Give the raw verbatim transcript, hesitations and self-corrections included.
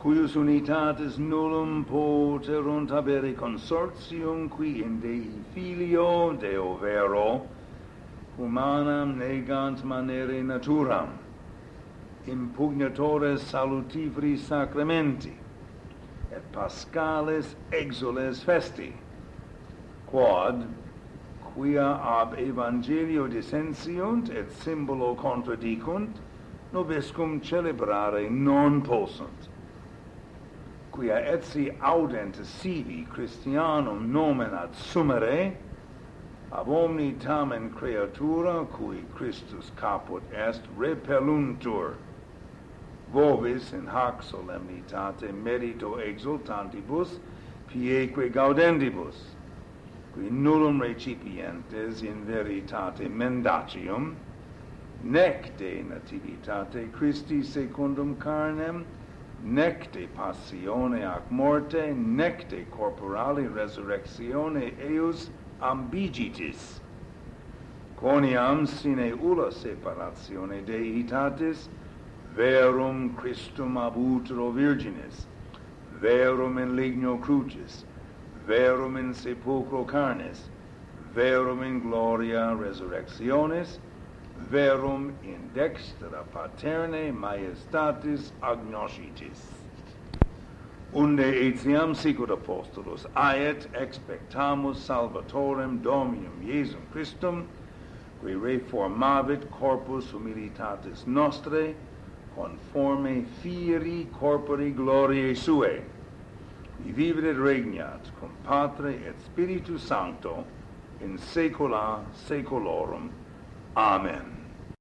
cuius unitatis nullum poterunt habere consortium qui in Dei Filio Deo vero humanam negant manere naturam impugnatores salutiferi sacramenti et Paschalis exules festi quod quia ab evangelio dissensiunt et symbolo contradicunt nobiscum celebrare non possunt quia etsi audent sivi Christianum nomen adsumere ab omni tamen creatura cui Christus caput est repelluntur vobis in hac solemnitate merito exultantibus pieque gaudendibus qui nullum recipientes in veritate mendacium nec de nativitate Christi secundum carnem nec de passione ac morte nec de corporali resurrectione eius ambigitis quoniam sine ulla separatione deitatis verum Christum ab utero virginis verum in ligno crucis verum in sepulchro carnis verum in gloria resurrectionis verum in dextra paterne majestatis agnoscitis unde etiam sicut apostolos aet expectamus salvatorem Dominum Iesum Christum qui reformavit corpus humilitatis nostrae conforme fieri corpori gloriae suae qui vivit et regnat cum Patre et Spiritus Sancto in saecula saeculorum. Amen.